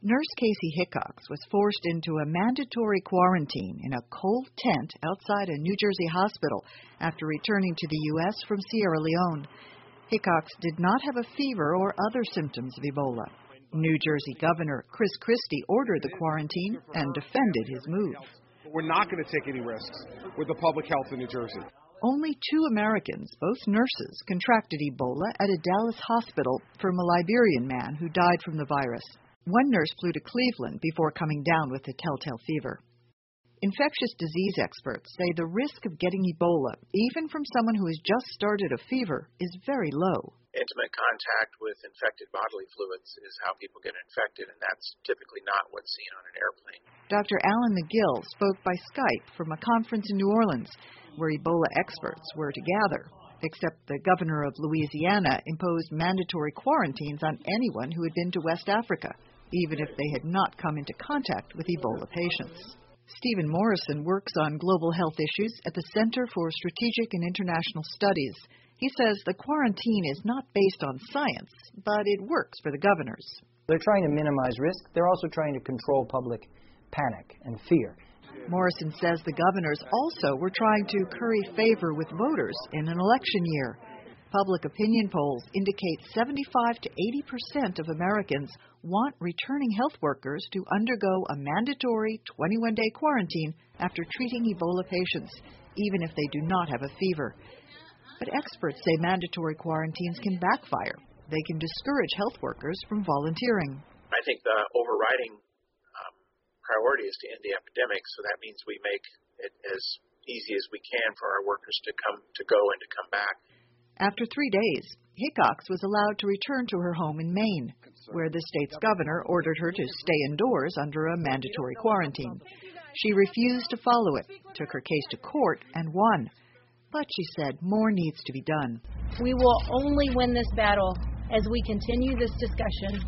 Nurse Casey Hickox was forced into a mandatory quarantine in a cold tent outside a New Jersey hospital after returning to the U.S. from Sierra Leone. Hickox did not have a fever or other symptoms of Ebola. New Jersey Governor Chris Christie ordered the quarantine and defended his move. We're not going to take any risks with the public health in New Jersey. Only 2 Americans, both nurses, contracted Ebola at a Dallas hospital from a Liberian man who died from the virus. One nurse flew to Cleveland before coming down with a telltale fever. Infectious disease experts say the risk of getting Ebola, even from someone who has just started a fever, is very low. Intimate contact with infected bodily fluids is how people get infected, and that's typically not what's seen on an airplane. Dr. Alan McGill spoke by Skype from a conference in New Orleans, where Ebola experts were to gather, except the governor of Louisiana imposed mandatory quarantines on anyone who had been to West Africa, even if they had not come into contact with Ebola patients. Stephen Morrison works on global health issues at the Center for Strategic and International Studies. He says the quarantine is not based on science, but it works for the governors. They're trying to minimize risk. They're also trying to control public panic and fear. Morrison says the governors also were trying to curry favor with voters in an election year. Public opinion polls indicate 75 to 80% of Americans want returning health workers to undergo a mandatory 21-day quarantine after treating Ebola patients, even if they do not have a fever. But experts say mandatory quarantines can backfire. They can discourage health workers from volunteering. I think the overriding priority is to end the epidemic, so that means we make it as easy as we can for our workers to go and to come back. After 3 days, Hickox was allowed to return to her home in Maine, where the state's governor ordered her to stay indoors under a mandatory quarantine. She refused to follow it, took her case to court, and won. But she said more needs to be done. We will only win this battle as we continue this discussion,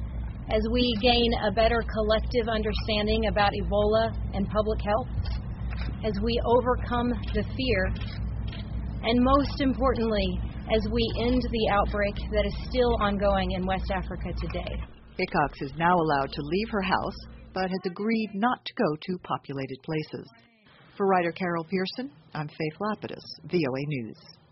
as we gain a better collective understanding about Ebola and public health, as we overcome the fear, and most importantly, as we end the outbreak that is still ongoing in West Africa today. Hickox is now allowed to leave her house, but has agreed not to go to populated places. For writer Carol Pearson, I'm Faith Lapidus, VOA News.